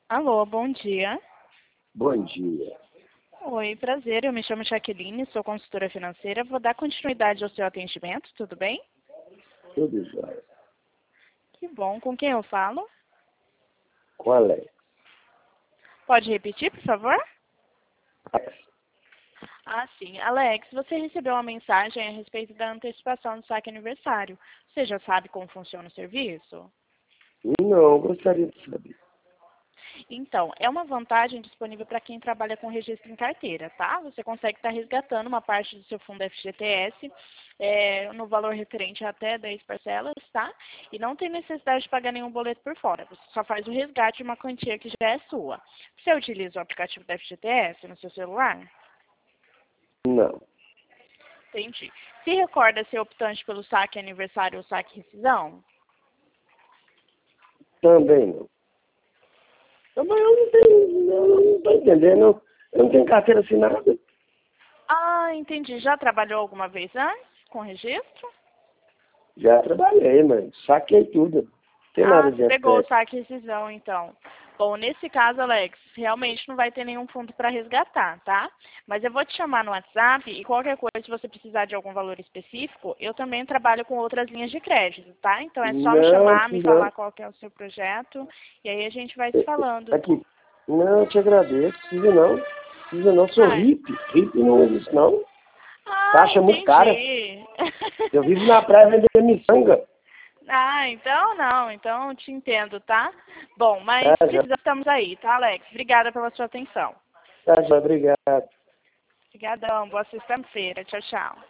Alô, bom dia. Bom dia. Oi, prazer. Eu me chamo Jaqueline, sou consultora financeira. Vou dar continuidade ao seu atendimento, tudo bem? Tudo jóia. Que bom. Com quem eu falo? Com Alex. Pode repetir, por favor? Ah, sim. Alex, você recebeu uma mensagem a respeito da antecipação do saque aniversário. Você já sabe como funciona o serviço? Não, gostaria de saber. Então, é uma vantagem disponível para quem trabalha com registro em carteira, tá? Você consegue estar resgatando uma parte do seu fundo FGTS no valor referente a até 10 parcelas, tá? E não tem necessidade de pagar nenhum boleto por fora. Você só faz o resgate de uma quantia que já é sua. Você utiliza o aplicativo da FGTS no seu celular? Não, Entendi. Se recorda ser optante pelo saque aniversário ou saque rescisão? também não. Mas eu não tenho, não estou entendendo. Eu não tenho carteira assinada. Ah, entendi. Já trabalhou alguma vez antes com registro? Já trabalhei, mas saquei tudo. Não tem Ah, nada você de pegou o FTS. saque e rescisão, então. Bom, nesse caso, Alex, realmente não vai ter nenhum fundo para resgatar, tá? Mas eu vou te chamar no WhatsApp e qualquer coisa, se você precisar de algum valor específico, eu também trabalho com outras linhas de crédito, tá? Então é só me Não, chamar, me não. falar qual que é o seu projeto e aí a gente vai se falando. Aqui. Não, eu te agradeço. Precisa não. Precisa não. Sou Ah, hippie. Hippie não existe, não. Taxa muito cara. entendi. Eu vivo na praia vendendo miçanga. Ah, então não, então te entendo, tá? Bom, mas Tá, já. precisamos, estamos aí, tá, Alex? Obrigada pela sua atenção. Tá, já. Obrigado. Obrigadão, boa sexta-feira. Tchau, tchau.